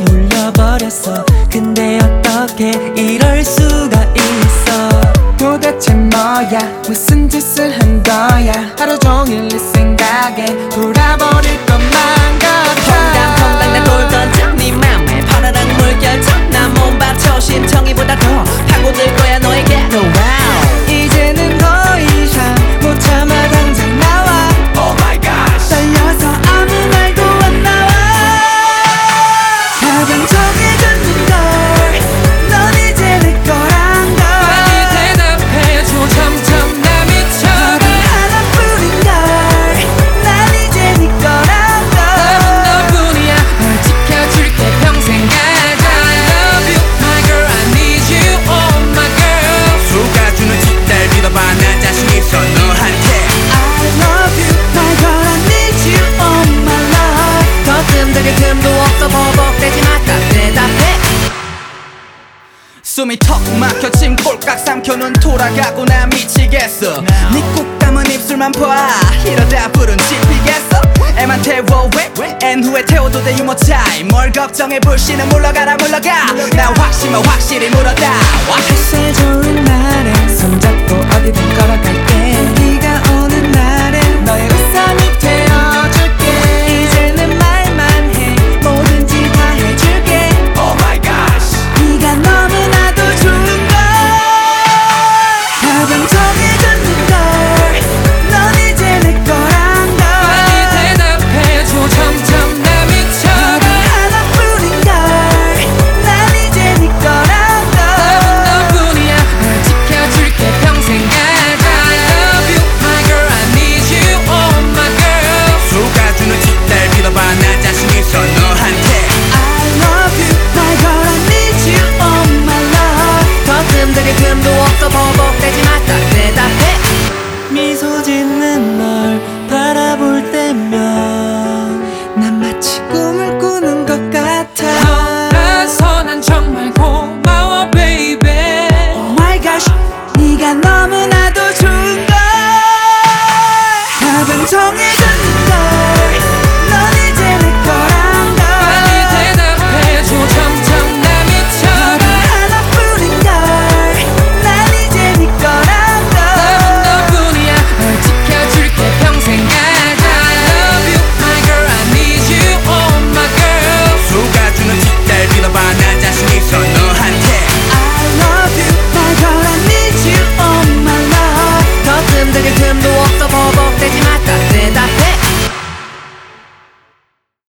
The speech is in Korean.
울려버렸어. 근데 어떻게 이럴 수가 있어. 도대체 뭐야 무슨 짓을 한 거야. 하루 종일 네 생각에 돌아버릴 것만 같아. 퐁당퐁당 나 돌던 네 맘에 파라랑 물결쳐. 난 몸바쳐 심청이보다 더 파고들 거야 너에게. wow. 이제는 더 이상 못 참아 당장 나와. Oh my gosh. 떨려서 아무 말도 안 나와. 가장 정해졌는걸 넌 이제 내 거란 걸. 빨리 대답해줘. 점점 나 미쳐가. 하나뿐인걸 난 이제 네 거란 걸. 난 너뿐이야. 널 지켜줄게 평생 가자. I love you my girl. I need you oh my girl. 속아주는 짓날 믿어봐 나 자신 있어 너한테. I love you my girl. I need you oh my love. 더 뜸들일 틈도 없어. 버벅대지 마. 딱 대답해. 숨이 턱 막혀 침 꼴깍 삼켜 눈 돌아가고 나 미치겠어. 네 꼭 감은 입술만 봐 이러다 불은 지피겠어. 애만 태워 왜 앤 후에 태워도 돼 유머 타임. 뭘 걱정해 불씨는 물러가라 물러가. 나 확신만 확실히 물어다. 햇살 좋은 날엔 손잡고 어디든 걸어갈게. 네가 오는 날엔 너의 우산이 되어줄게. 이제는 말만 해 뭐든지 다 해줄게. Oh my gosh. 네가 너무나도 좋은 걸. 가장 정해졌는걸 넌 이제 내 거란 걸. 빨리 대답해줘. 점점 나 미쳐가. 하나뿐인걸 난 이제 네 거란 걸. 난 너뿐이야. 널 지켜줄게 평생 가자. I love you my girl. I need you oh my girl. 속아주는 짓날 믿어봐 나 자신 있어 너한테. I love you my girl. I need you oh my love. 더 뜸들일 틈도 없어. 버벅